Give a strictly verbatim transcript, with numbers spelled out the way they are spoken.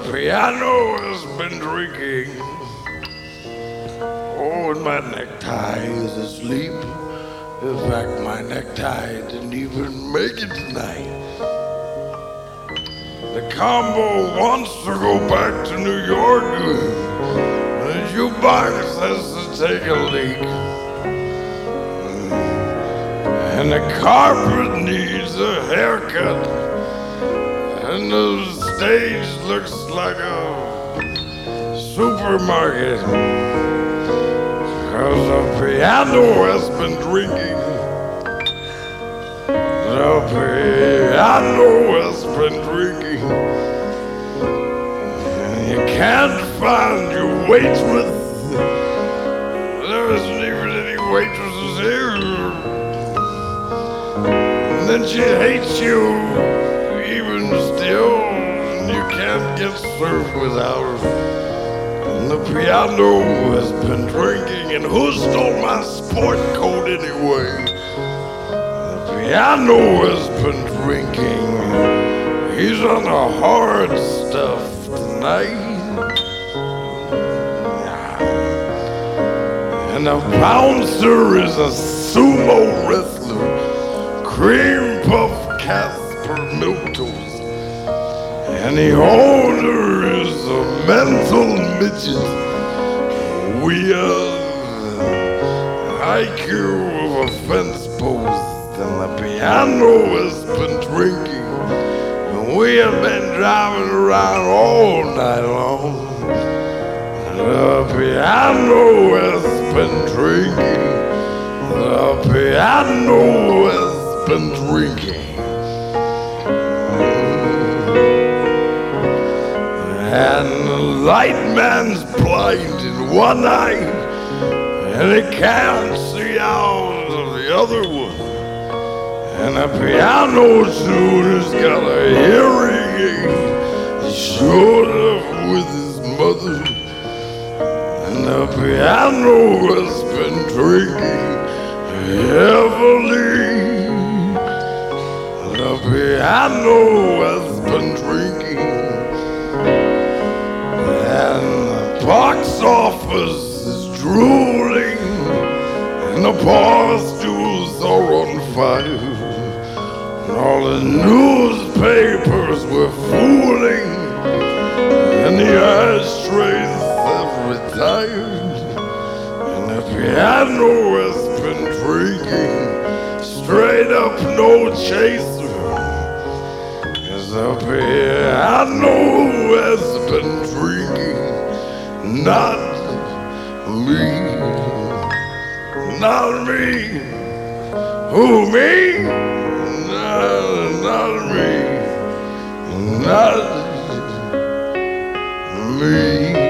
piano has been drinking. Oh, and my necktie is asleep. In fact, my necktie didn't even make it tonight. The combo wants to go back to New York. The jukebox has to take a leak. And the carpet needs a haircut. And the stage looks like a supermarket. Cause the piano has been drinking. The piano has been drinking. And you can't find your waitress. There isn't even any waitresses here. And then she hates you even still. And you can't get served without her. And the piano has been drinking. And who stole my sport coat anyway? The piano has been drinking. He's on the hard stuff tonight. And the bouncer is a sumo wrestler. Cream puff Casper Miltos. And the owner is a mental midget. We have I Q of a fence post. And the piano has been drinking. And we have been driving around all night long. And the piano has been drinking. The piano has been drinking. And the light man's blind in one eye, and he can't see out of the other one. And the piano tuner's got a hearing aid, showed up with his mother. And the piano has been drinking heavily. The piano has been drinking. And the box office is drooling, and the bar stools are on fire, and all the newspapers were fooling, and the ashtrays have retired, and the piano has been drinking, straight up no chaser. The piano has been drinking, not me, not me. Who, me? No, not me, not me.